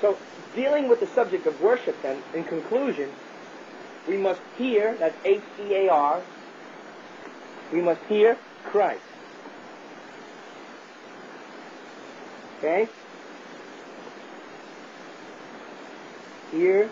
So, dealing with the subject of worship then, in conclusion, we must hear, that's H-E-A-R, we must hear Christ. Okay? Hear,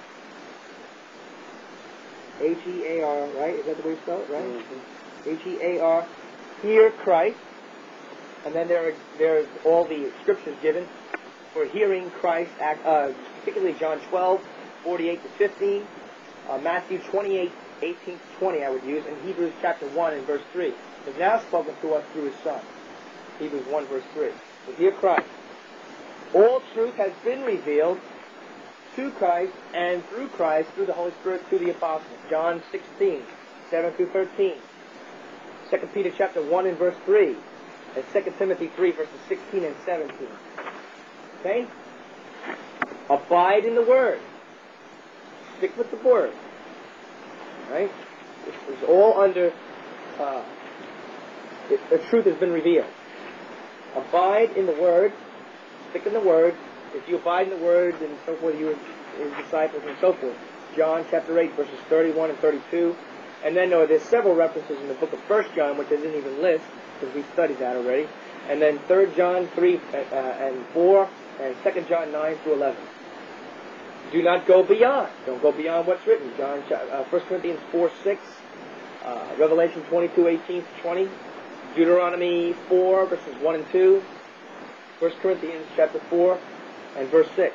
H-E-A-R, right? Is that the way you spell it, right? Mm-hmm. H-E-A-R, hear Christ. And then there's all the scriptures given for hearing Christ, particularly John 12, 48 to 15, Matthew 28, 18 to 20 I would use, and Hebrews chapter 1 and verse 3. He's now spoken to us through His Son. Hebrews 1 verse 3. So hear Christ. All truth has been revealed to Christ and through Christ, through the Holy Spirit, to the apostles. John 16, 7 through 13. 2 Peter chapter 1 and verse 3. And 2 Timothy 3 verses 16 and 17. Okay? Abide in the Word. Stick with the Word. Right? It's all under, the truth has been revealed. Abide in the Word. Stick in the Word. If you abide in the Word and so forth, you are His disciples and so forth. John chapter 8 verses 31 and 32. And then there's several references in the book of 1 John, which I didn't even list, because we studied that already. And then 3 John 3 and 4, and 2 John 9 through 11. Do not go beyond. Don't go beyond what's written. 1 Corinthians 4, 6, Revelation 22, 18 to 20, Deuteronomy 4, verses 1 and 2, 1 Corinthians chapter 4, and verse 6.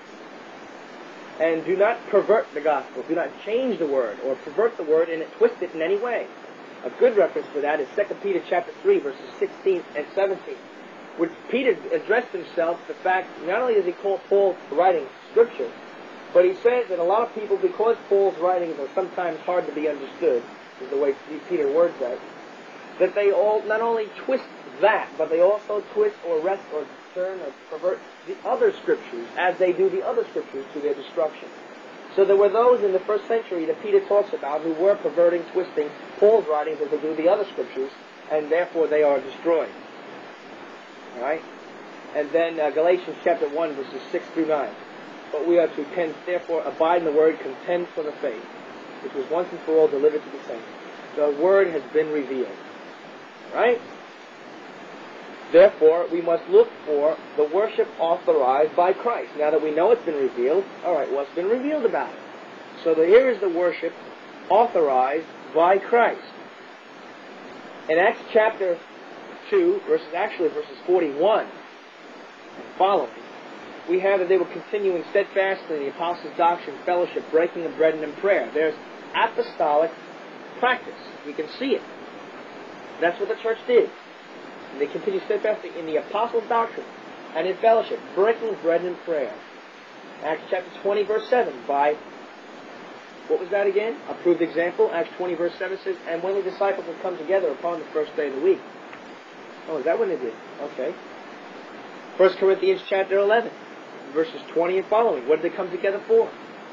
And do not pervert the gospel. Do not change the word or pervert the word and twist it in any way. A good reference for that is 2 Peter chapter 3, verses 16 and 17, which Peter addressed himself to the fact, not only does he call Paul writing Scripture, but he says that a lot of people, because Paul's writings are sometimes hard to be understood, is the way Peter words that they all not only twist that, but they also twist or wrest or turn or pervert the other Scriptures as they do the other Scriptures to their destruction. So there were those in the first century that Peter talks about who were perverting, twisting Paul's writings as they do the other Scriptures, and therefore they are destroyed. All right? And then Galatians chapter 1, verses 6 through 9. But we are to therefore abide in the Word, contend for the faith, which was once and for all delivered to the saints. The Word has been revealed. All right? Therefore, we must look for the worship authorized by Christ. Now that we know it's been revealed, all right, what's been revealed about it? So here is the worship authorized by Christ. In Acts chapter 2, verses 41 and following, we have that they were continuing steadfastly in the apostles' doctrine, fellowship, breaking of bread, and in prayer. There's apostolic practice. We can see it. That's what the church did. And they continue steadfastly in the apostles' doctrine and in fellowship, breaking bread and in prayer. Acts chapter 20, verse 7, by, what was that again? Approved example. Acts 20, verse 7 says, and when the disciples would come together upon the first day of the week. Oh, is that when they did? Okay. 1 Corinthians chapter 11, verses 20 and following. What did they come together for?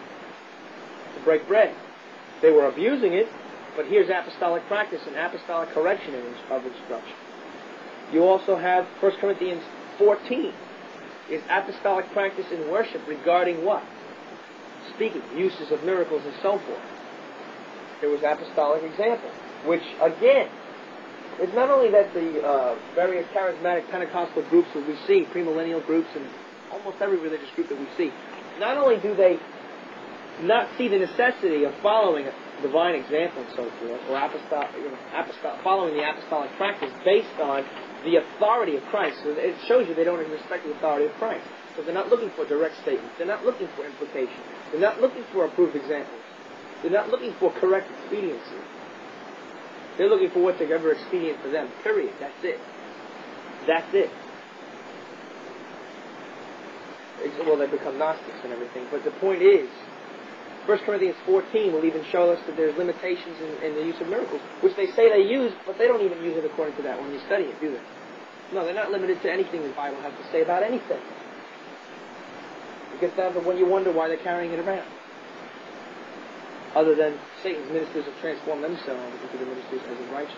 To break bread. They were abusing it, but here's apostolic practice and apostolic correction of instruction. You also have 1 Corinthians 14 is apostolic practice in worship regarding what? Speaking, uses of miracles and so forth. There was apostolic example, which again, it's not only that the various charismatic Pentecostal groups that we see, premillennial groups and almost every religious group that we see, not only do they not see the necessity of following a divine example and so forth, or following the apostolic practice based on the authority of Christ. So it shows you they don't respect the authority of Christ. So they're not looking for direct statements. They're not looking for implication. They're not looking for approved examples. They're not looking for correct expediency. They're looking for what's ever expedient for them. Period. That's it. That's it. Well, they become Gnostics and everything. But the point is, 1 Corinthians 14 will even show us that there's limitations in the use of miracles, which they say they use, but they don't even use it according to that when you study it, do they? No, they're not limited to anything the Bible has to say about anything. It gets down to when you wonder why they're carrying it around. Other than Satan's ministers have transformed themselves into the ministers as of righteousness.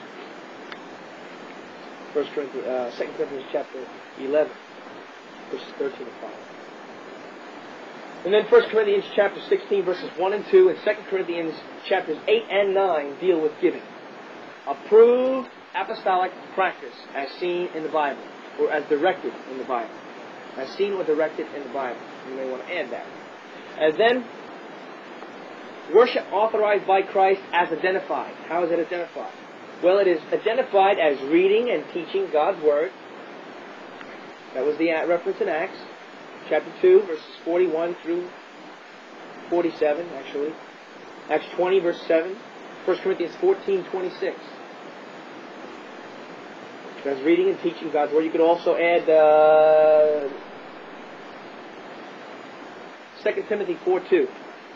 2 Corinthians chapter 11, verses 13 and 5. And then 1 Corinthians chapter 16, verses 1 and 2, and 2 Corinthians chapters 8 and 9 deal with giving. Approved apostolic practice as seen in the Bible, or as directed in the Bible. As seen or directed in the Bible. You may want to add that. And then, worship authorized by Christ as identified. How is it identified? Well, it is identified as reading and teaching God's Word. That was the reference in Acts, chapter 2, verses 41 through 47, actually. Acts 20, verse 7. 1 Corinthians 14, 26. That's reading and teaching God's Word. You could also add 2 Timothy 4:2.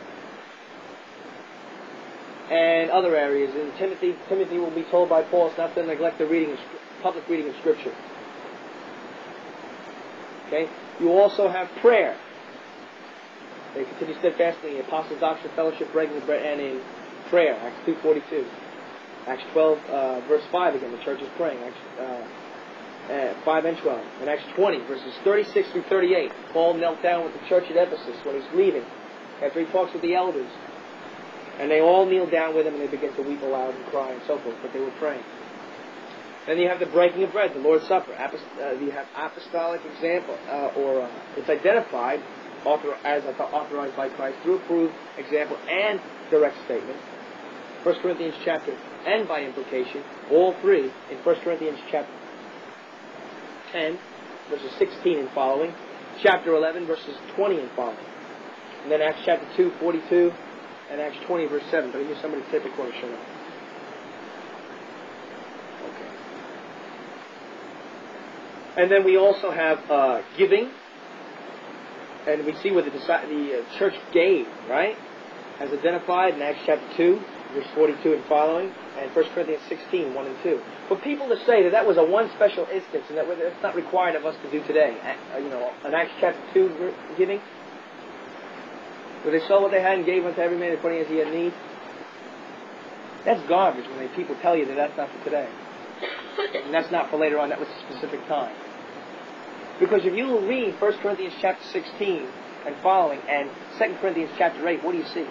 And other areas. In Timothy will be told by Paul not to neglect the public reading of Scripture. Okay? You also have prayer. They continue steadfastly in the Apostles' Doctrine, Fellowship, breaking the bread, and in prayer. Acts 2:42. Acts 12, verse 5 again, the church is praying. Acts 5 and 12. In Acts 20, verses 36 through 38, Paul knelt down with the church at Ephesus when he's leaving, after he talks with the elders. And they all kneel down with him and they begin to weep aloud and cry and so forth, but they were praying. Then you have the breaking of bread, the Lord's Supper. You have apostolic example, it's identified as authorized by Christ through approved example and direct statement. 1 Corinthians chapter, and by implication, all three in 1 Corinthians chapter 10, verses 16 and following, chapter 11, verses 20 and following. And then Acts chapter 2, 42, and Acts 20, verse 7. But I hear somebody take the corner shut up. Okay. And then we also have giving. And we see what the church gave, right? As identified in Acts chapter 2, verse 42 and following, and 1 Corinthians 16, 1 and 2. For people to say that was a one special instance and that it's not required of us to do today, in Acts chapter 2 giving, where they sold what they had and gave unto every man according as he had need, that's garbage when people tell you that that's not for today. And that's not for later on, that was a specific time. Because if you read 1 Corinthians chapter 16 and following, and 2 Corinthians chapter 8, what do you see?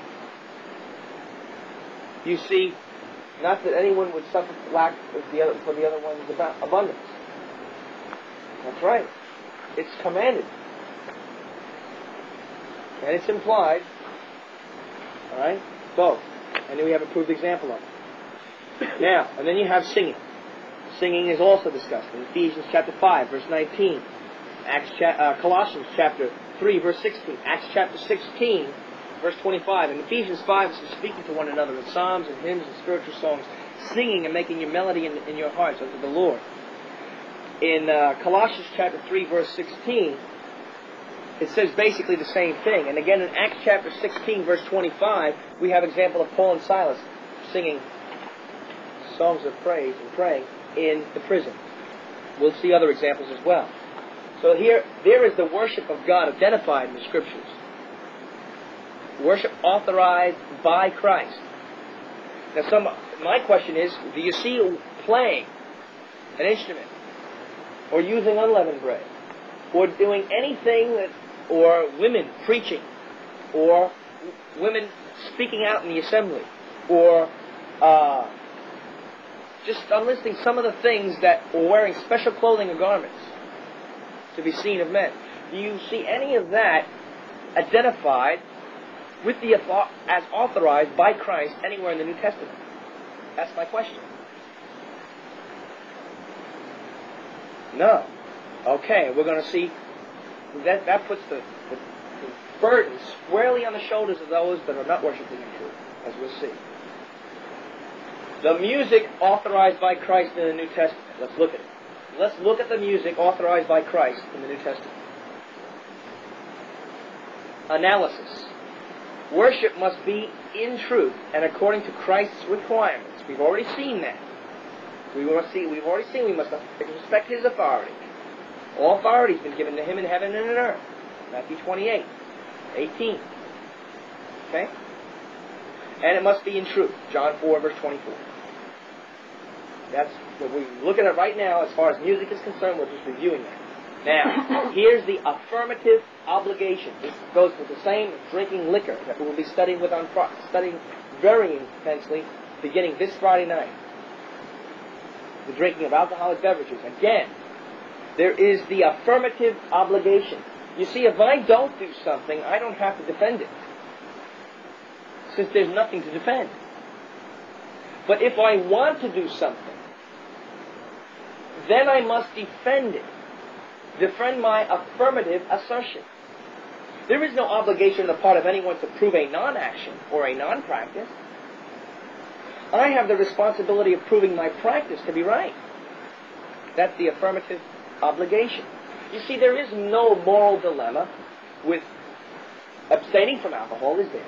You see, not that anyone would suffer lack for the other one's abundance. That's right. It's commanded. And it's implied. Alright? Both. And then we have a proved example of it. Now, and then you have singing. Singing is also discussed in Ephesians chapter 5, verse 19. Colossians chapter 3, verse 16. Acts chapter 16, verse 25. In Ephesians 5, it's speaking to one another in psalms and hymns and spiritual songs, singing and making your melody in your hearts unto the Lord. In Colossians chapter 3, verse 16, it says basically the same thing. And again in Acts chapter 16, verse 25, we have example of Paul and Silas singing songs of praise and praying in the prison. We'll see other examples as well. So here, there is the worship of God identified in the Scriptures. Worship authorized by Christ. Now, my question is, do you see playing an instrument, or using unleavened bread, or doing anything or women preaching, or women speaking out in the assembly, or I'm listing some of the things that, or wearing special clothing or garments to be seen of men. Do you see any of that identified with as authorized by Christ anywhere in the New Testament? That's my question. No. Okay, we're going to see that puts the burden squarely on the shoulders of those that are not worshiping in truth, as we'll see. The music authorized by Christ in the New Testament. Let's look at it. Let's look at the music authorized by Christ in the New Testament. Analysis. Worship must be in truth and according to Christ's requirements. We've already seen that. We've already seen we must respect His authority. All authority has been given to Him in heaven and in earth. Matthew 28, 18. Okay? And it must be in truth. John 4, verse 24. That's what we're looking at right now as far as music is concerned. We're just reviewing that. Now, here's the affirmative obligation. This goes with the same drinking liquor that we'll be studying studying very intensely beginning this Friday night. The drinking of alcoholic beverages. Again, there is the affirmative obligation. You see, if I don't do something, I don't have to defend it, since there's nothing to defend. But if I want to do something, then I must defend it. Defend my affirmative assertion. There is no obligation on the part of anyone to prove a non-action or a non-practice. I have the responsibility of proving my practice to be right. That's the affirmative obligation. You see, there is no moral dilemma with abstaining from alcohol, is there?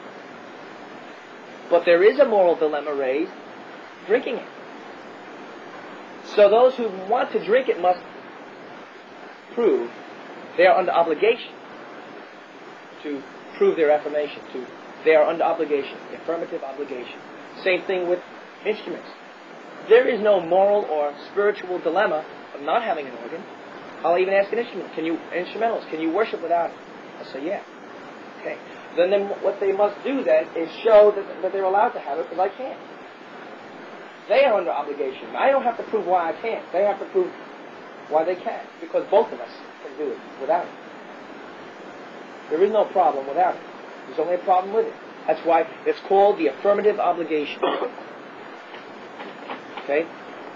But there is a moral dilemma raised drinking it. So those who want to drink it must prove they are under obligation to prove their affirmation. They are under obligation, the affirmative obligation. Same thing with instruments. There is no moral or spiritual dilemma of not having an organ. I'll even ask an instrumentalist, can you worship without it? I'll say, yeah. Okay. Then what they must do then is show that they're allowed to have it, because I can't. They are under obligation. I don't have to prove why I can't. They have to prove why they can, because both of us can do it without it. There is no problem without it. There's only a problem with it. That's why it's called the affirmative obligation. Okay?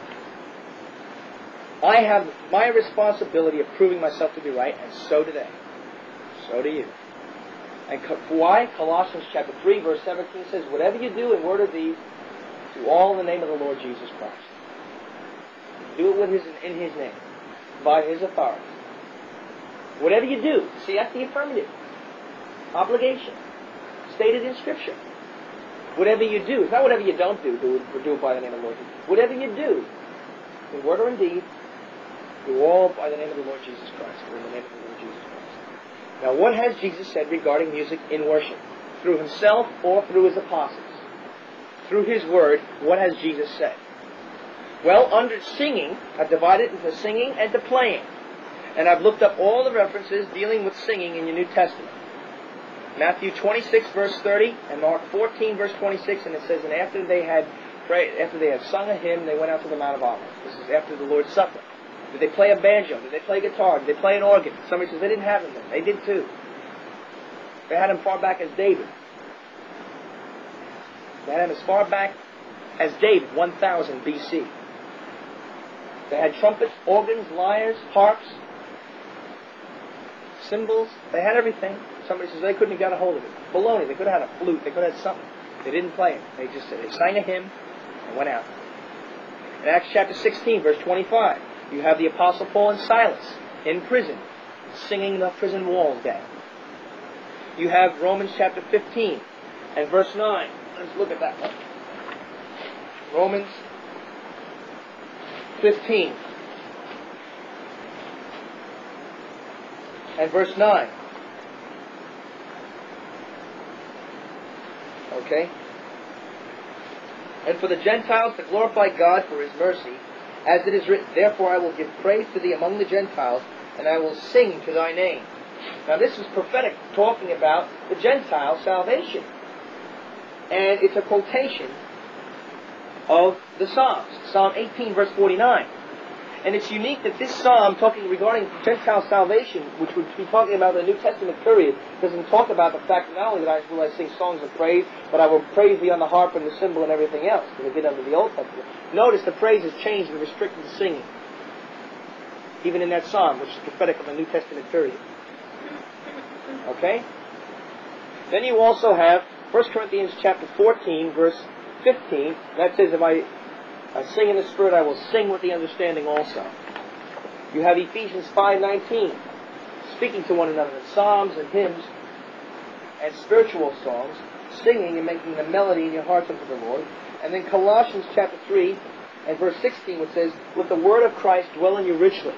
I have my responsibility of proving myself to be right, and so do they. So do you. And why? Colossians chapter 3, verse 17 says, whatever you do in word or deed, do all in the name of the Lord Jesus Christ. Do it in His name, by His authority. Whatever you do, see, that's the affirmative obligation stated in Scripture. Whatever you do, it's not whatever you don't do, do it by the name of the Lord Jesus. Whatever you do, in word or in deed, do all by the name of the Lord Jesus Christ, or in the name of the Lord Jesus Christ. Now, what has Jesus said regarding music in worship? Through Himself or through His apostles? Through His Word, what has Jesus said? Well, under singing, I've divided into singing and to playing. And I've looked up all the references dealing with singing in your New Testament. Matthew 26, verse 30, and Mark 14, verse 26, and it says, and after they had sung a hymn, they went out to the Mount of Olives. This is after the Lord's Supper. Did they play a banjo? Did they play guitar? Did they play an organ? Somebody says they didn't have them then. They did too. They had them far back as David. They had them as far back as David, 1000 B.C. They had trumpets, organs, lyres, harps, cymbals. They had everything. Somebody says they couldn't have got a hold of it. Baloney. They could have had a flute. They could have had something. They didn't play it. They sang a hymn and went out. In Acts chapter 16, verse 25, you have the Apostle Paul and Silas in prison, singing the prison walls down. You have Romans chapter 15 and verse 9. Let's look at that one. Romans 15 and verse 9. Okay? And for the Gentiles to glorify God for His mercy, as it is written, therefore I will give praise to Thee among the Gentiles, and I will sing to Thy name. Now this is prophetic, talking about the Gentile salvation. And it's a quotation of the Psalms. Psalm 18, verse 49. And it's unique that this psalm, talking regarding Gentile salvation, which would be talking about the New Testament period, doesn't talk about the fact that not only will I sing songs of praise, but I will praise Thee on the harp and the cymbal and everything else, as I did under the Old Testament. Notice the praise is changed and restricted to singing, even in that psalm, which is prophetic of the New Testament period. Okay? Then you also have 1 Corinthians chapter 14, verse 15. That says, if I sing in the Spirit, I will sing with the understanding also. You have Ephesians 5:19, speaking to one another in psalms and hymns and spiritual songs, singing and making the melody in your hearts unto the Lord. And then Colossians chapter 3 and verse 16, which says, let the word of Christ dwell in you richly.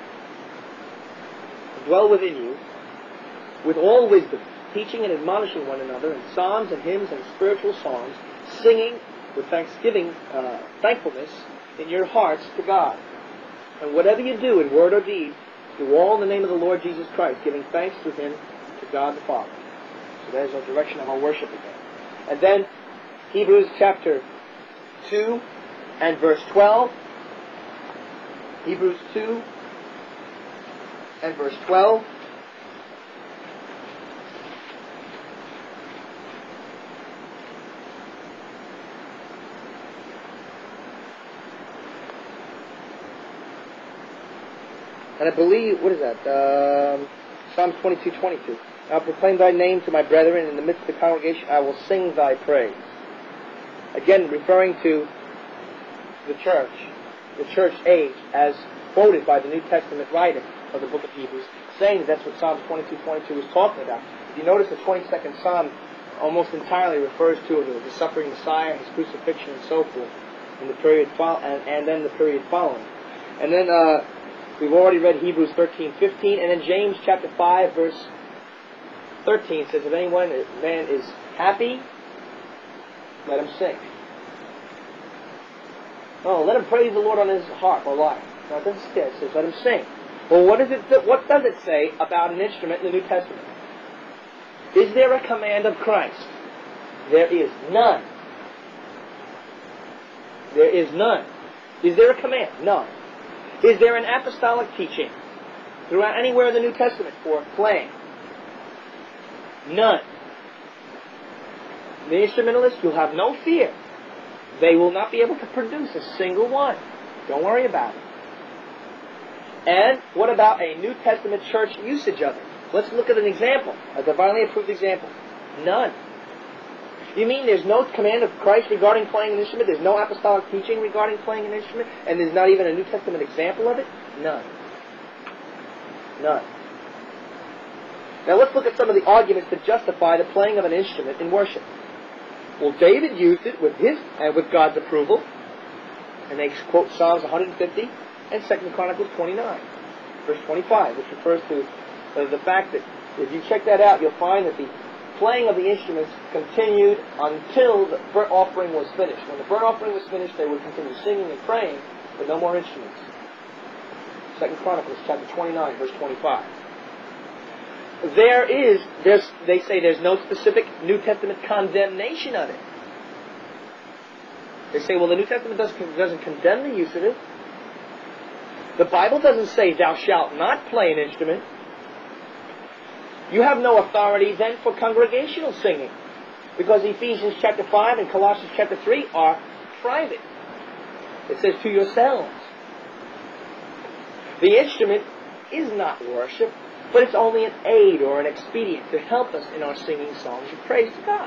Dwell within you with all wisdom, teaching and admonishing one another in psalms and hymns and spiritual songs, singing with thanksgiving, thankfulness in your hearts to God. And whatever you do in word or deed, Do all in the name of the Lord Jesus Christ, giving thanks through him to God the Father. So there's our direction of our worship again. And then Hebrews chapter 2 and verse 12. Hebrews 2 and verse 12. And I believe, what is that? Psalms 22:22. I'll proclaim thy name to my brethren. In the midst of the congregation I will sing thy praise. Again, referring to the church age, as quoted by the New Testament writer of the book of Hebrews, saying that that's what Psalms 22:22 is talking about. If you notice, the 22nd Psalm almost entirely refers to the suffering Messiah, his crucifixion, and so forth, in the period and then the period following. And then we've already read Hebrews 13:15, and then James chapter 5 verse 13 says, if man is happy, let him sing. Oh, let him praise the Lord on his harp or lyre. No, it doesn't say that. It says, let him sing. Well, what does it say about an instrument in the New Testament? Is there a command of Christ? There is none. There is none. Is there a command? None. Is there an apostolic teaching throughout anywhere in the New Testament for playing? None. The instrumentalists, you'll have no fear. They will not be able to produce a single one. Don't worry about it. And what about a New Testament church usage of it? Let's look at an example, a divinely approved example. None. You mean there's no command of Christ regarding playing an instrument? There's no apostolic teaching regarding playing an instrument? And there's not even a New Testament example of it? None. None. Now let's look at some of the arguments that justify the playing of an instrument in worship. Well, David used it with God's approval. And they quote Psalms 150 and 2 Chronicles 29, verse 25, which refers to the fact that if you check that out, you'll find that the playing of the instruments continued until the burnt offering was finished. When the burnt offering was finished, they would continue singing and praying, but no more instruments. 2 Chronicles chapter 29, verse 25. They say there's no specific New Testament condemnation of it. They say, well, the New Testament doesn't condemn the use of it. The Bible doesn't say, thou shalt not play an instrument. You have no authority then for congregational singing, because Ephesians chapter 5 and Colossians chapter 3 are private. It says, to yourselves. The instrument is not worship, but it's only an aid or an expedient to help us in our singing songs of praise to God.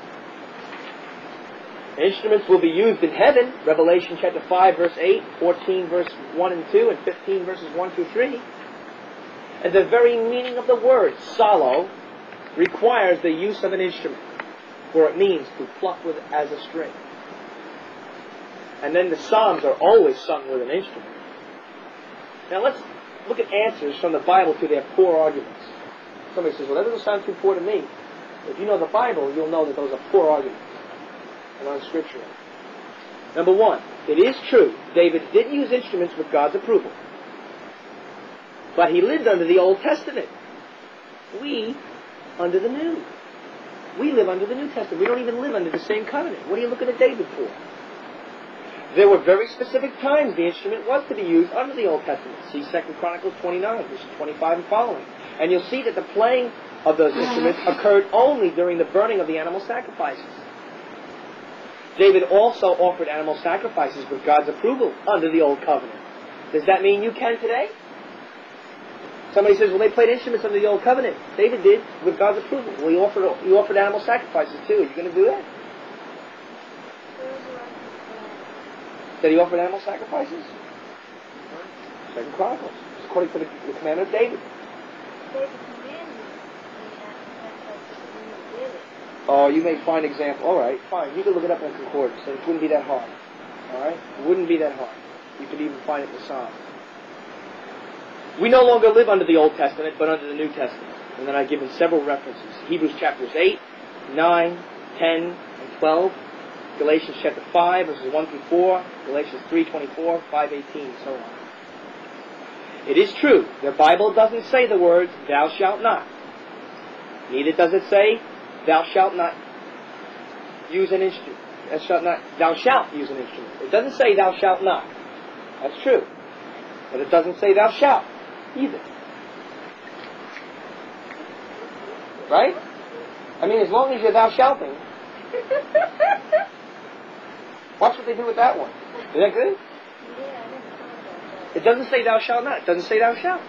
Instruments will be used in heaven, Revelation chapter 5 verse 8, 14 verse 1 and 2, and 15 verses 1 through 3. And the very meaning of the word, solo, requires the use of an instrument, for it means to pluck with as a string. And then the psalms are always sung with an instrument. Now let's look at answers from the Bible to their poor arguments. Somebody says, well, that doesn't sound too poor to me. If you know the Bible, you'll know that those are poor arguments and unscriptural. Number one, it is true, David did use instruments with God's approval. But he lived under the Old Testament. We under the New. We live under the New Testament. We don't even live under the same covenant. What are you looking at David for? There were very specific times the instrument was to be used under the Old Testament. See 2 Chronicles 29, verses 25 and following. And you'll see that the playing of those instruments occurred only during the burning of the animal sacrifices. David also offered animal sacrifices with God's approval under the Old Covenant. Does that mean you can today? Somebody says, well, they played instruments under the Old Covenant. David did, with God's approval. Well, he offered animal sacrifices too. Are you going to do that? Did he offer animal sacrifices? 2 Chronicles. It's according to the commandment of David. Oh, you may find example. All right, fine. You can look it up in the concordance, and it wouldn't be that hard. All right? It wouldn't be that hard. You could even find it in the Psalms. We no longer live under the Old Testament, but under the New Testament. And then I've given several references. Hebrews chapters 8, 9, 10, and 12. Galatians chapter 5, verses 1 through 4. Galatians 3:24, 5:18, and so on. It is true, the Bible doesn't say the words, thou shalt not. Neither does it say, thou shalt not use an instrument. Thou shalt use an instrument. It doesn't say thou shalt not. That's true. But it doesn't say thou shalt either. Right? I mean, as long as you're thou shalting. Watch what they do with that one. Is that good? It doesn't say thou shalt not. It doesn't say thou shalt.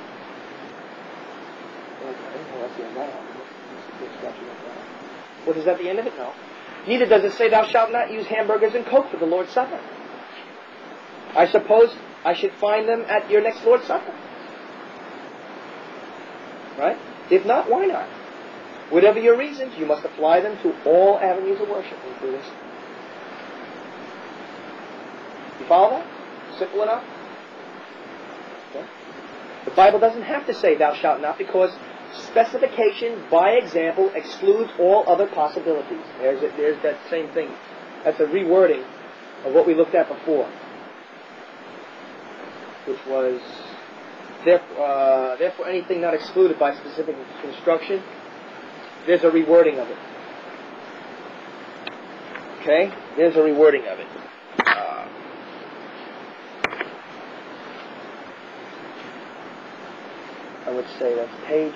What is at the end of it? No. Neither does it say thou shalt not use hamburgers and Coke for the Lord's Supper. I suppose I should find them at your next Lord's Supper. Right? If not, why not? Whatever your reasons, you must apply them to all avenues of worship, including. You follow that? Simple enough? Okay. The Bible doesn't have to say thou shalt not, because specification by example excludes all other possibilities. There's that same thing. That's a rewording of what we looked at before, which was therefore anything not excluded by specific instruction. There's a rewording of it. Okay? There's a rewording of it. I would say that's page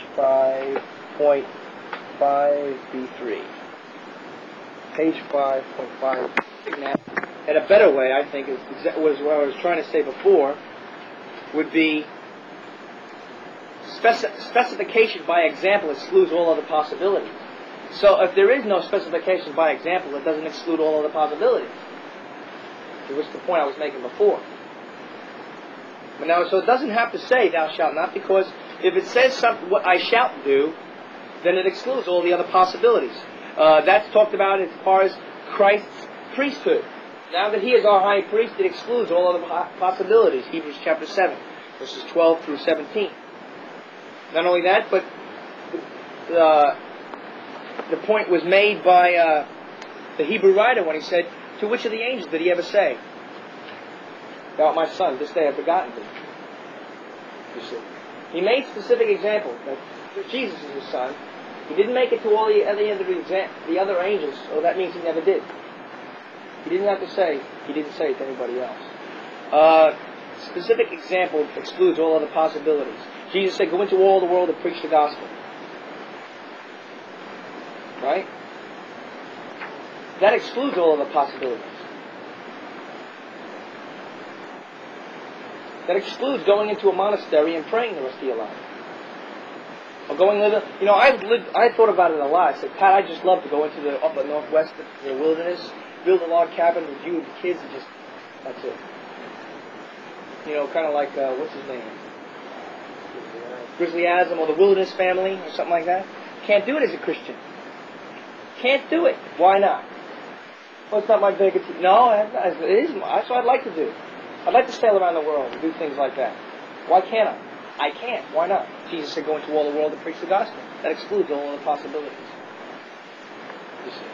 5.5b3. Page 5.5. And a better way, I think, was what I was trying to say before, would be specification by example excludes all other possibilities. So if there is no specification by example, it doesn't exclude all other possibilities. Which was the point I was making before. But now, so it doesn't have to say thou shalt not, because if it says something, what I shall do, then it excludes all the other possibilities. That's talked about as far as Christ's priesthood. Now that He is our high priest, it excludes all other possibilities. Hebrews chapter 7, verses 12 through 17. Not only that, but the point was made by the Hebrew writer when he said, to which of the angels did he ever say, thou art my son, this day I have begotten thee? You see. He made specific examples that Jesus is his son. He didn't make it to all the other angels, so that means he never did. He didn't have to say, he didn't say it to anybody else. Specific example excludes all other possibilities. Jesus said, go into all the world and preach the gospel. Right? That excludes all other possibilities. That excludes going into a monastery and praying the rest of your life. Or going into, I thought about it a lot. I said, Pat, I'd just love to go into the upper northwest, the wilderness, build a log cabin with you and the kids, and just, that's it. Kind of like, what's his name? Grizzly Adams, or the Wilderness Family, or something like that. Can't do it as a Christian. Can't do it. Why not? Well, it's not my big... No, it is. That's what I'd like to do. I'd like to sail around the world and do things like that. Why can't I? I can't. Why not? Jesus said, go into all the world and preach the gospel. That excludes all other possibilities. You see.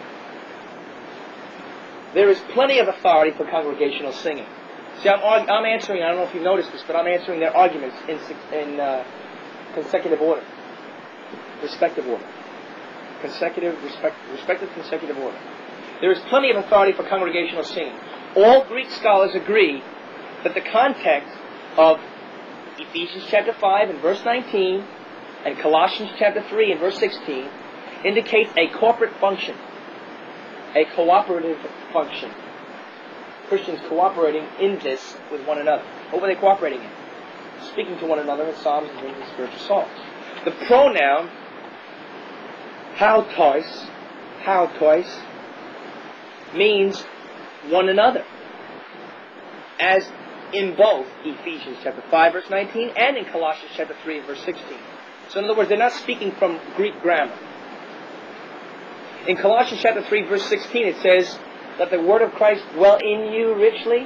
There is plenty of authority for congregational singing. See, I'm answering, I don't know if you noticed this, but I'm answering their arguments in consecutive order. Respective order. Respective consecutive order. There is plenty of authority for congregational singing. All Greek scholars agree that the context of Ephesians chapter 5 and verse 19 and Colossians chapter 3 and verse 16 indicate a corporate function, a cooperative function. Christians cooperating in this with one another. What were they cooperating in? Speaking to one another in psalms and hymns and spiritual songs. The pronoun hautois means one another, as in both Ephesians chapter 5 verse 19 and in Colossians chapter 3 and verse 16. So in other words, they're not speaking from Greek grammar. In Colossians chapter 3 verse 16 it says, let the word of Christ dwell in you richly,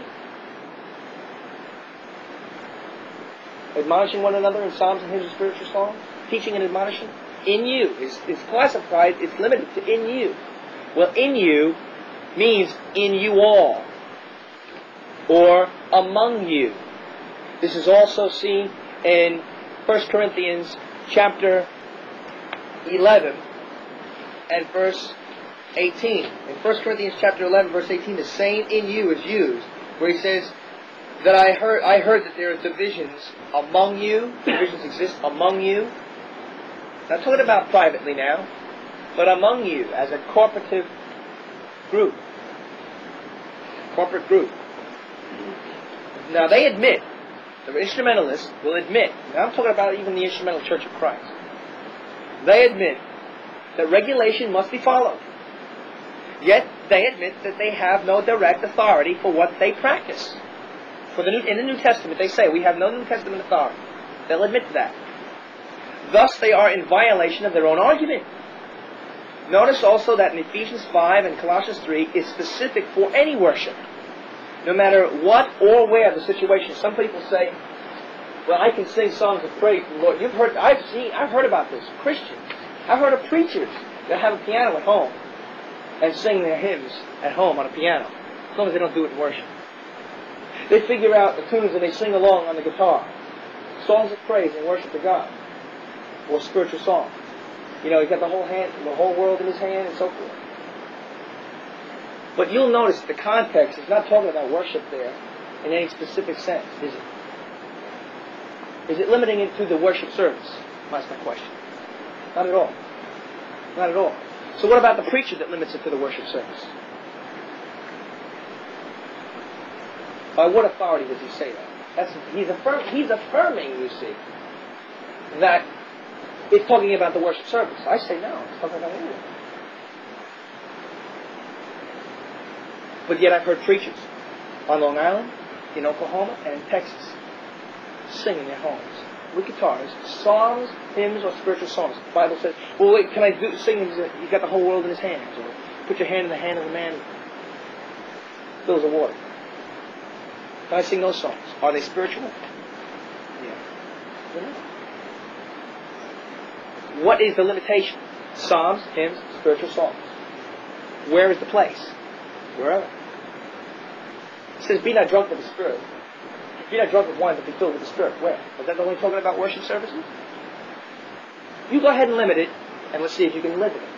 admonishing one another in psalms and hymns and spiritual songs, teaching and admonishing. In you is classified, it's limited to in you. Well, in you means in you all, or among you. This is also seen in 1 Corinthians chapter 11 and verse 18. In 1 Corinthians chapter 11, verse 18, the saying in you is used, where he says that I heard that there are divisions among you. Divisions exist among you. Not talking about privately now, but among you as a corporate group. Corporate group. Now they admit, the instrumentalists will admit, now I'm talking about even the Instrumental Church of Christ, they admit that regulation must be followed. Yet they admit that they have no direct authority for what they practice. In the New Testament they say we have no New Testament authority. They'll admit to that. Thus they are in violation of their own argument. Notice also that in Ephesians 5 and Colossians 3 is specific for any worship. No matter what or where the situation. Some people say, well, I can sing songs of praise to the Lord. I've heard about this. Christians. I've heard of preachers that have a piano at home and sing their hymns at home on a piano, as long as they don't do it in worship. They figure out the tunes and they sing along on the guitar. Songs of praise and worship to God. Or spiritual songs. You know, he's got the whole world in his hand and so forth. But you'll notice the context is not talking about worship there in any specific sense, is it? Is it limiting it to the worship service? That's my question. Not at all. Not at all. So what about the preacher that limits it to the worship service? By what authority does he say that? He's affirming, you see, that it's talking about the worship service. I say no, it's talking about anything. But yet I've heard preachers on Long Island, in Oklahoma, and in Texas sing in their homes with guitars, psalms, hymns, or spiritual songs. The Bible says, well, wait, can I sing? He's got the whole world in his hands. Or put your hand in the hand of a man who fills the water. Can I sing those songs? Are they spiritual? Yeah. They're not. What is the limitation? Psalms, hymns, spiritual songs. Where is the place? Wherever. It says, be not drunk with the Spirit. Be not drunk with wine, but be filled with the Spirit. Where? Is that only talking about worship services? You go ahead and limit it, and let's see if you can live with it.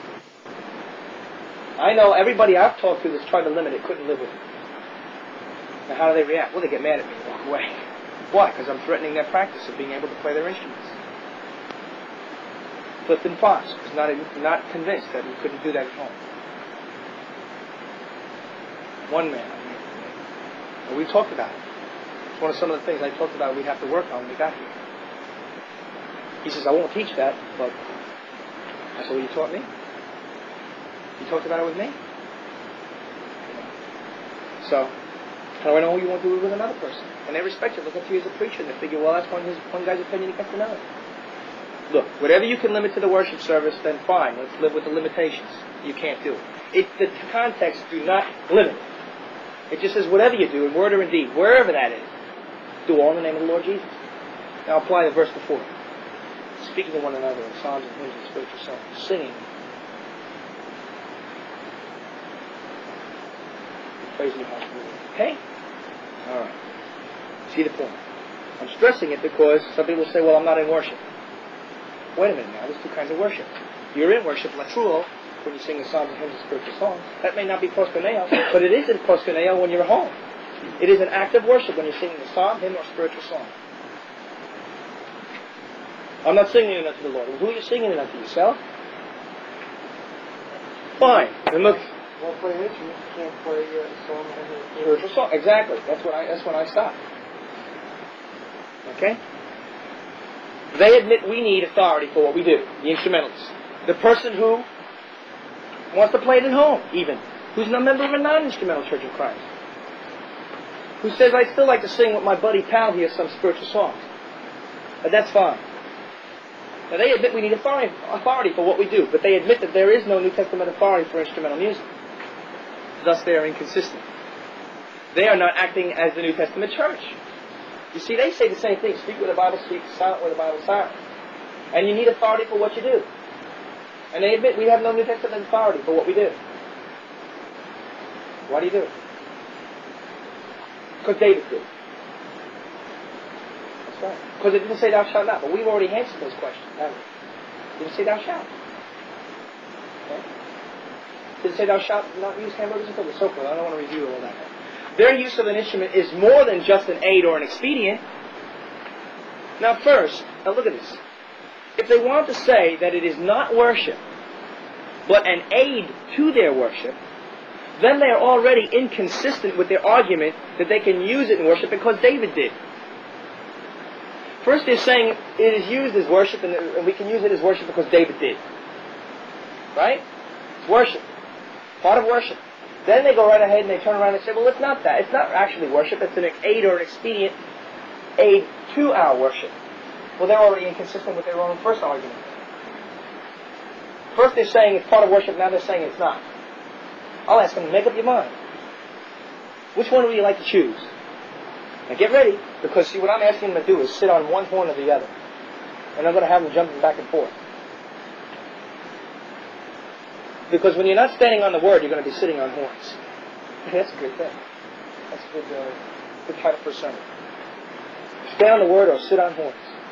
I know everybody I've talked to that's tried to limit it couldn't live with it. Now how do they react? Well, they get mad at me and walk away. Why? Because I'm threatening their practice of being able to play their instruments. Clifton Fox was not convinced that he couldn't do that at home. One man. And we talked about it. It's one of some of the things I talked about we have to work on when we got here. He says, I won't teach that, but I said, well, you taught me? You talked about it with me? So, how do I know who you won't do it with another person? And they respect you, look up to you as a preacher, and they figure, well, that's one guy's opinion against another. Look, whatever you can limit to the worship service, then fine. Let's live with the limitations. You can't do it. The context do not limit it. It just says whatever you do, in word or in deed, wherever that is, do all in the name of the Lord Jesus. Now apply the verse before. Speaking to one another in psalms and hymns and spiritual songs. Singing. Praising the Lord. Okay? Alright. See the point. I'm stressing it because some people say, well, I'm not in worship. Wait a minute now, there's two kinds of worship. You're in worship, latruo, when you sing the psalms and hymns and spiritual songs. That may not be proskuneo, but it is in proskuneo when you're at home. It is an act of worship when you're singing a psalm, hymn, or spiritual song. I'm not singing it unto the Lord. Well, who are you singing it unto? Yourself? Fine. Then look. Well, play an instrument, you can't play a song and Spiritual song. Exactly. That's when I stop. Okay? They admit we need authority for what we do. The instrumentalists. The person who wants to play it at home, even. Who's a member of a non-instrumental Church of Christ. Who says, I'd still like to sing with my buddy pal here some spiritual songs. But that's fine. Now they admit we need authority for what we do, but they admit that there is no New Testament authority for instrumental music. Thus they are inconsistent. They are not acting as the New Testament church. You see, they say the same thing. Speak where the Bible speaks, silent where the Bible is silent. And you need authority for what you do. And they admit we have no New Testament authority for what we do. Why do you do it? Because David did. That's right. Because it didn't say thou shalt not, but we've already answered those questions, haven't we? It didn't say thou shalt. Okay? It didn't say thou shalt not use hamburgers and cookies. So forth. I don't want to review all that. Their use of an instrument is more than just an aid or an expedient. Now first, now look at this. If they want to say that it is not worship, but an aid to their worship, then they are already inconsistent with their argument that they can use it in worship because David did. First they're saying it is used as worship and we can use it as worship because David did. Right? It's worship. Part of worship. Then they go right ahead and they turn around and say, well, it's not that. It's not actually worship. It's an aid or an expedient aid to our worship. Well, they're already inconsistent with their own first argument. First they're saying it's part of worship, now they're saying it's not. I'll ask them, make up your mind. Which one would you like to choose? Now get ready, because see what I'm asking them to do is sit on one horn or the other. And I'm going to have them jumping back and forth. Because when you're not standing on the Word, you're going to be sitting on horns. That's a good thing. That's a good title for a sermon. Stay on the Word or sit on horns.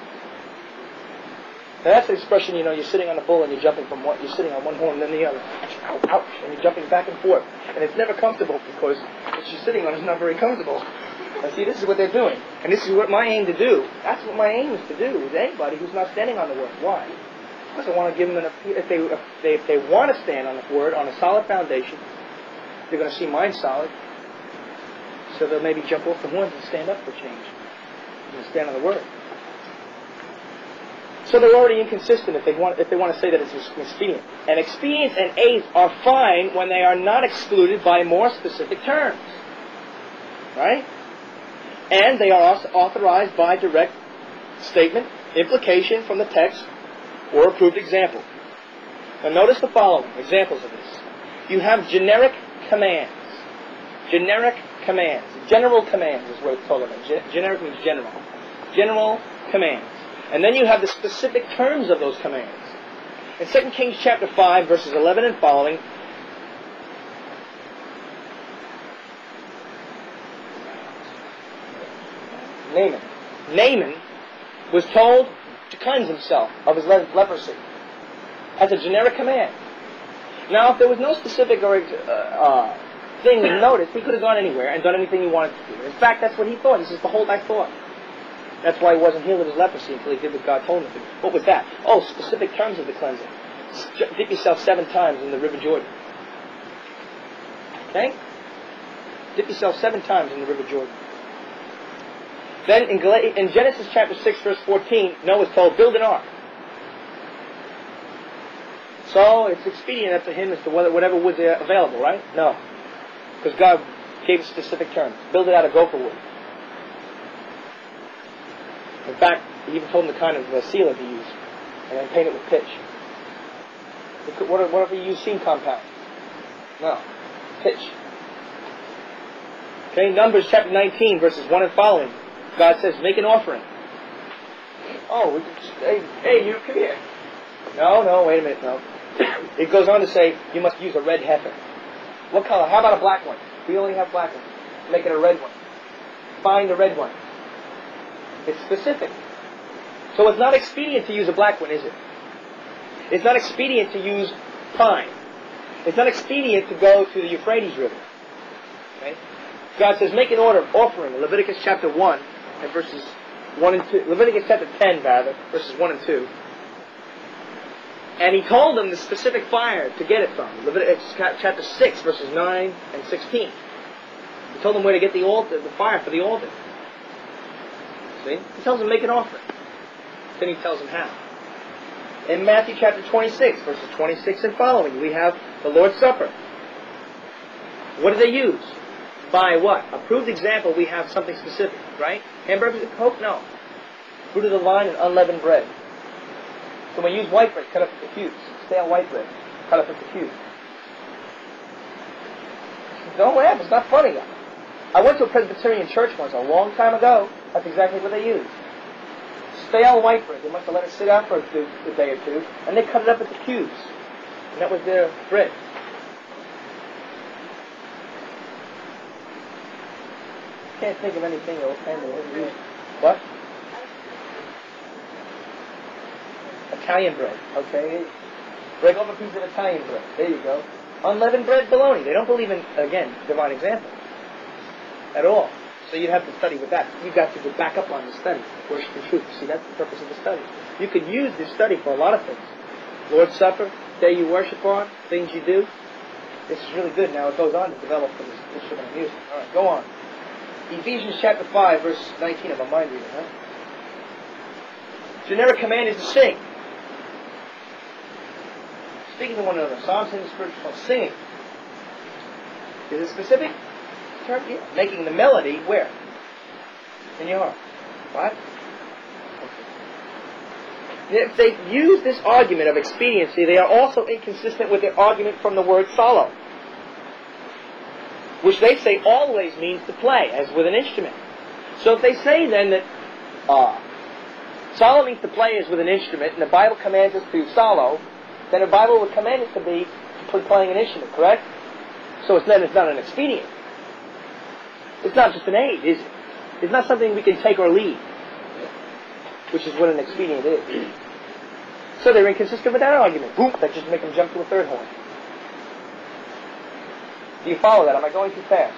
Now that's the expression, you're sitting on a bull and you're jumping from one, you're sitting on one horn and then the other. Ouch, ouch, and you're jumping back and forth. And it's never comfortable because what you're sitting on is not very comfortable. Now see, this is what they're doing. And this is what my aim to do. That's what my aim is to do with anybody who's not standing on the Word. Why? Because I want to give them if they want to stand on the Word on a solid foundation, they're going to see mine solid. So they'll maybe jump off the horns and stand up for change. And stand on the Word. So they're already inconsistent if they want to say that it's an expedient. And expedients and aids are fine when they are not excluded by more specific terms. Right? And they are also authorized by direct statement, implication from the text, or approved example. Now notice the following examples of this. You have generic commands. Generic commands. General commands is what it's talking about. Generic means general. General commands. And then you have the specific terms of those commands. In 2 Kings chapter 5, verses 11 and following, Naaman was told to cleanse himself of his leprosy. That's a generic command. Now, if there was no specific thing noticed, he could have gone anywhere and done anything he wanted to do. In fact, that's what he thought. He says, behold, I thought. That's why he wasn't healed of his leprosy until he did what God told him to do. What was that? Oh, specific terms of the cleansing. Dip yourself 7 times in the River Jordan. Okay? Dip yourself 7 times in the River Jordan. Then in Genesis chapter 6, verse 14, Noah's told, build an ark. So it's expedient up to him as to whatever wood's available, right? No. Because God gave specific terms. Build it out of gopher wood. In fact, he even told him the kind of sealer to use. And then paint it with pitch. What if he used steam compound? No. Pitch. Okay, Numbers chapter 19, verses 1 and following. God says, make an offering. Oh, hey, you come here. No, wait a minute, no. It goes on to say, you must use a red heifer. What color? How about a black one? We only have black ones. Make it a red one. Find a red one. It's specific. So it's not expedient to use a black one, is it? It's not expedient to use pine. It's not expedient to go to the Euphrates River. Okay? God says, make an offering in Leviticus chapter 1 and verses 1 and 2. Leviticus chapter 10, rather, verses 1 and 2. And he told them the specific fire to get it from. Leviticus chapter 6, verses 9 and 16. He told them where to get the fire for the altar. See? He tells them make an offering. Then he tells them how. In Matthew chapter 26, verses 26 and following, we have the Lord's Supper. What do they use? By what? Approved example, we have something specific, right? Hamburgers and Coke? No. Fruit of the vine and unleavened bread. So we use white bread, cut up into cubes. Stale white bread, cut up into cubes. Don't laugh, it's not funny. I went to a Presbyterian church once, a long time ago. That's exactly what they used. Stale white bread. They must have let it sit out for a day or two, and they cut it up into cubes. And that was their bread. Can't think of anything else. What? Italian bread. Okay? Break off a piece of Italian bread. There you go. Unleavened bread, bologna. They don't believe in, again, divine example. At all. So you'd have to study with that. You've got to go back up on the study. Worship and truth. See, that's the purpose of the study. You could use this study for a lot of things. Lord's Supper, day you worship on, things you do. This is really good. Now it goes on to develop from this instrument of music. All right, go on. Ephesians chapter 5, verse 19 of a mind reading, huh? Generic command is to sing. Speaking to one another. Psalms, hymns, spiritual songs. Singing. Is it specific? Term? Yeah. Making the melody where? In your heart. What? Okay. If they use this argument of expediency, they are also inconsistent with their argument from the word solo, which they say always means to play, as with an instrument. So if they say then that solo means to play as with an instrument, and the Bible commands us to solo, then the Bible would command it to be playing an instrument, correct? So it's not an expedient. It's not just an aid, is it? It's not something we can take or leave, which is what an expedient is. So they're inconsistent with that argument. Boom, that just make them jump to a third horn. Do you follow that? Am I going too fast?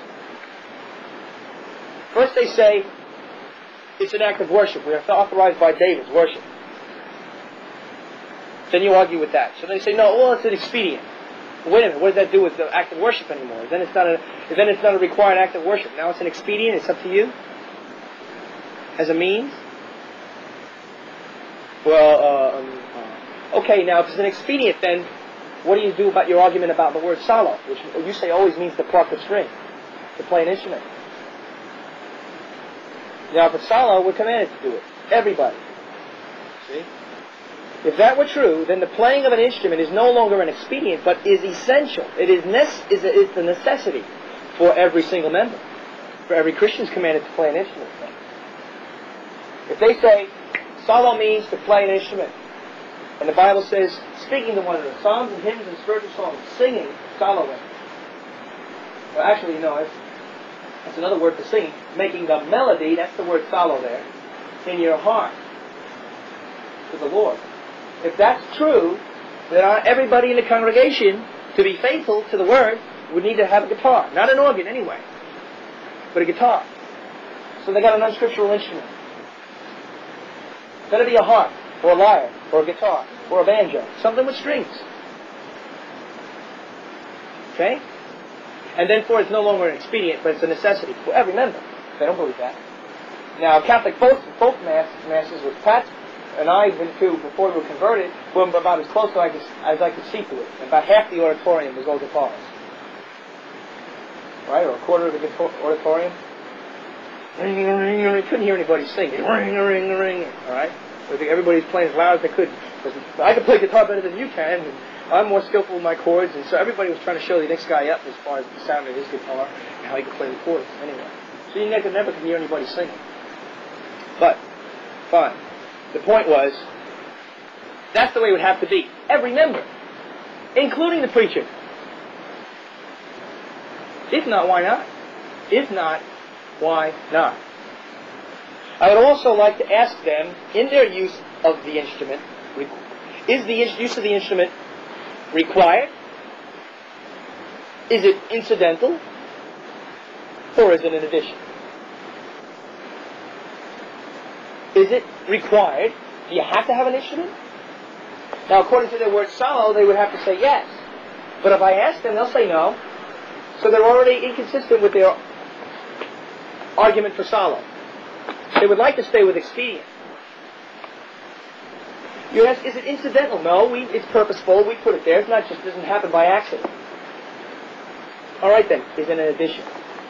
First they say it's an act of worship. We are authorized by David's worship. Then you argue with that. So they say, no, well, it's an expedient. Wait a minute, what does that do with the act of worship anymore? Then it's not a required act of worship. Now it's an expedient. It's up to you. As a means. Well, okay. Now if it's an expedient, then what do you do about your argument about the word solo, which you say always means to pluck a string, to play an instrument? Now if it's solo, we're commanded to do it. Everybody. See? If that were true, then the playing of an instrument is no longer an expedient, but is essential. It's a necessity for every single member. For every Christian is commanded to play an instrument. If they say solo means to play an instrument, and the Bible says speaking to one another, psalms and hymns and spiritual songs, singing, soloing. Well, actually, no, that's another word for singing. Making the melody, that's the word solo there, in your heart to the Lord. If that's true, then everybody in the congregation, to be faithful to the Word, would need to have a guitar. Not an organ anyway, but a guitar. So they got an unscriptural instrument. It's got to be a harp, or a lyre, or a guitar, or a banjo. Something with strings. Okay? And then for it's no longer an expedient, but it's a necessity for every member. They don't believe that. Now, Catholic folk masses with Pat and I went to, before we were converted, were about as close as I could see to it. And about half the auditorium was all guitars. Right? Or a quarter of the auditorium. Ring, ring, ring. Couldn't hear anybody sing. Ring, ring, ring. Alright? Everybody's playing as loud as they could. I can play guitar better than you can. And I'm more skillful with my chords. And so everybody was trying to show the next guy up as far as the sound of his guitar and how he could play the chords. Anyway. So you never could hear anybody singing. But, fine. The point was, that's the way it would have to be. Every member, including the preacher. If not, why not? If not, why not? I would also like to ask them, in their use of the instrument, is the use of the instrument required? Is it incidental? Or is it an addition? Is it required? Do you have to have an instrument? Now, according to their word solo, they would have to say yes. But if I ask them, they'll say no. So they're already inconsistent with their argument for solo. They would like to stay with expedient. You ask, is it incidental? No, it's purposeful. We put it there. It's not just doesn't happen by accident. All right then, is it an addition?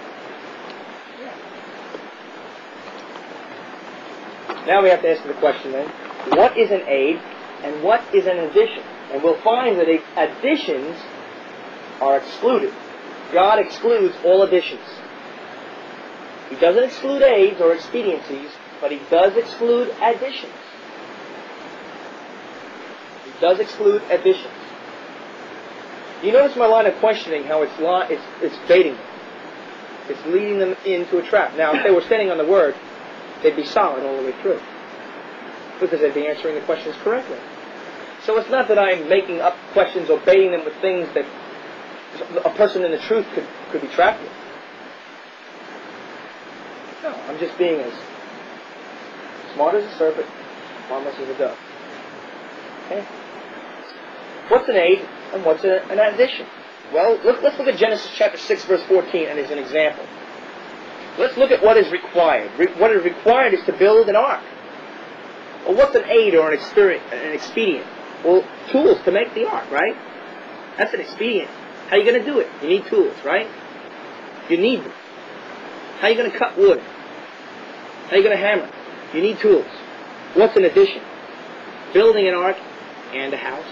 Now we have to answer the question then, what is an aid and what is an addition? And we'll find that additions are excluded. God excludes all additions. He doesn't exclude aids or expediencies, but He does exclude additions. He does exclude additions. You notice my line of questioning, how it's baiting them. It's leading them into a trap. Now, if they were standing on the Word, they'd be solid all the way through, because they'd be answering the questions correctly. So it's not that I'm making up questions or baiting them with things that a person in the truth could be trapped with. No, I'm just being as smart as a serpent, harmless as a dove. Okay? What's an aid and what's an addition? Well, let's look at Genesis chapter 6, verse 14, and as an example. Let's look at what is required. What is required is to build an ark. Well, what's an aid or an expedient? Well, tools to make the ark, right? That's an expedient. How are you going to do it? You need tools, right? You need them. How are you going to cut wood? How are you going to hammer? You need tools. What's an addition? Building an ark and a house.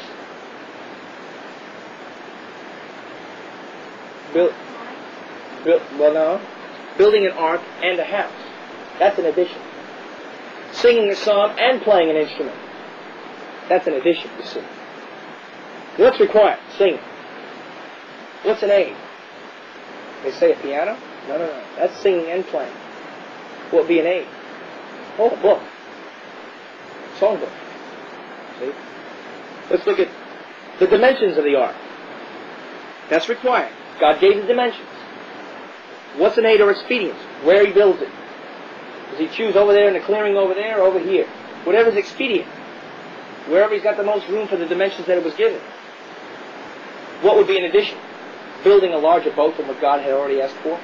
Building an ark and a house. That's an addition. Singing a psalm and playing an instrument. That's an addition, you see. What's required? Singing. What's an aid? They say a piano? No. That's singing and playing. What would be an aid? Oh, a book. Songbook. See? Let's look at the dimensions of the ark. That's required. God gave the dimensions. What's an aid or expedient? Where he builds it. Does he choose over there in the clearing over there or over here? Whatever's expedient. Wherever he's got the most room for the dimensions that it was given. What would be an addition? Building a larger boat than what God had already asked for?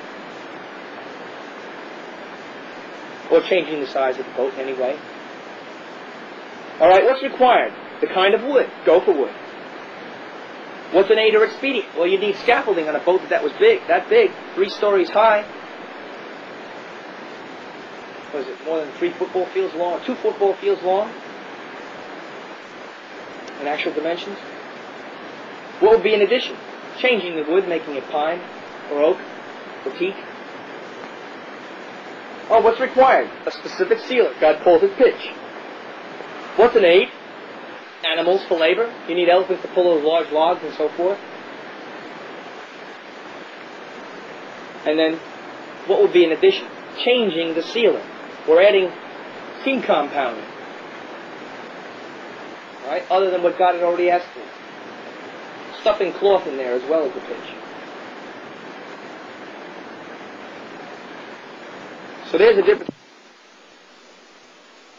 Or changing the size of the boat anyway? Alright, what's required? The kind of wood. Go for wood. What's an aid or expedient? Well, you need scaffolding on a boat that was big, 3 stories high. Was it more than 3 football fields long? 2 football fields long? In actual dimensions? What would be an addition? Changing the wood, making it pine, or oak, or teak. Oh, what's required? A specific sealer. God calls it pitch. What's an aid? Animals for labor. You need elephants to pull those large logs and so forth. And then, what would be an addition? Changing the sealer. We're adding steam compounding. Right? Other than what God had already asked for. Stuffing cloth in there as well as the pitch. So there's a difference.